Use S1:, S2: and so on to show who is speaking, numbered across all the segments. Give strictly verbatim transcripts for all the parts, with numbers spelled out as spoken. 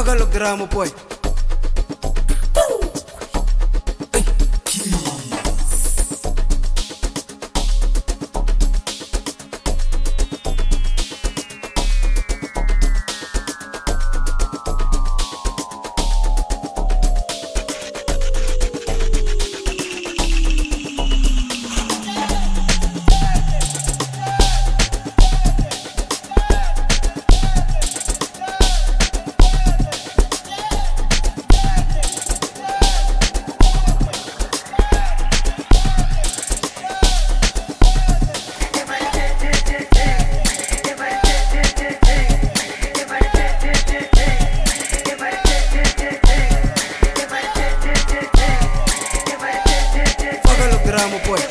S1: Págalo gramo, pues. Gramo, pues.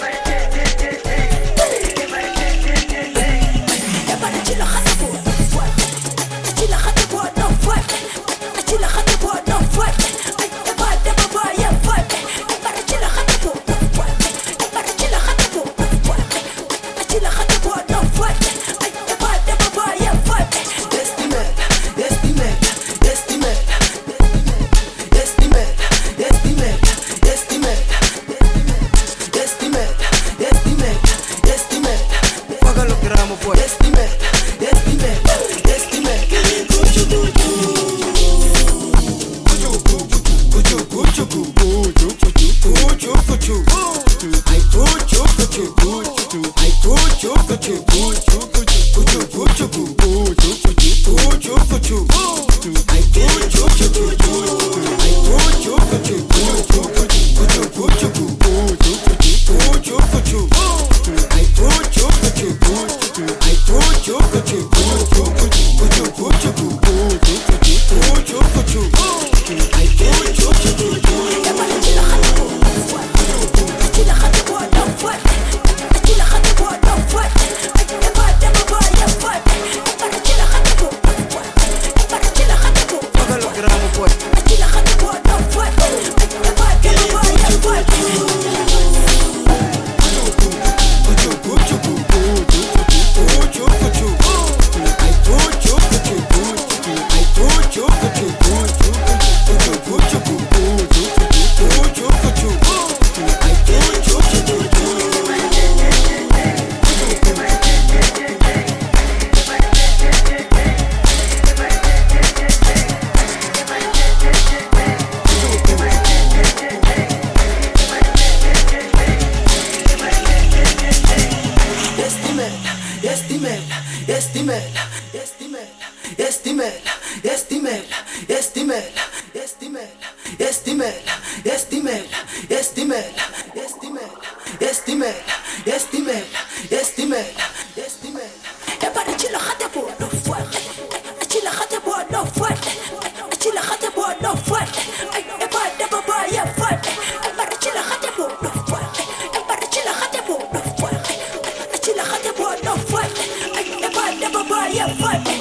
S1: Estimela, estimela, estimela, estimela, estimela, estimela, estimela, estimela, estimela, estimela, estimela, estimela, estimela, estimela.
S2: É para te la jate por no fuerte, te la jate por no fuerte, te la jate por no fuerte, é para de papaya fuerte, é para te la jate por no fuerte, é para te la jate por no fuerte, te la jate por no fuerte, é para de papaya fuerte.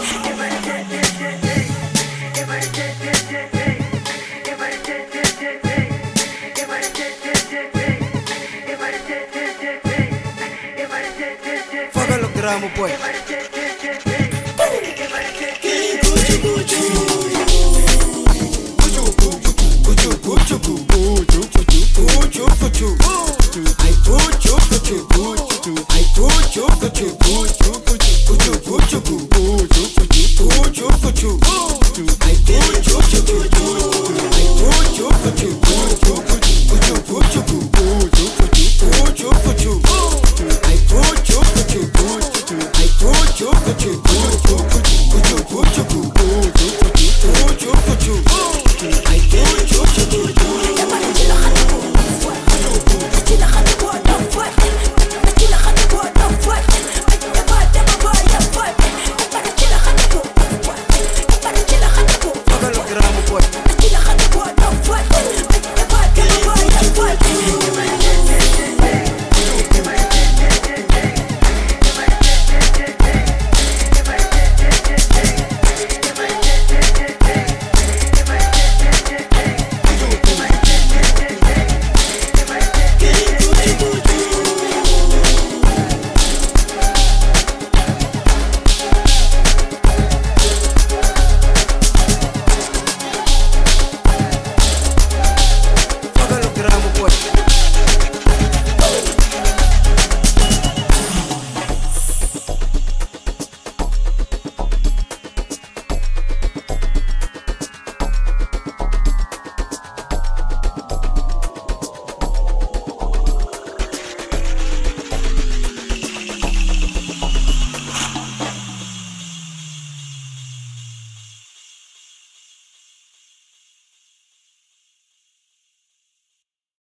S1: Págalo gramo, pues.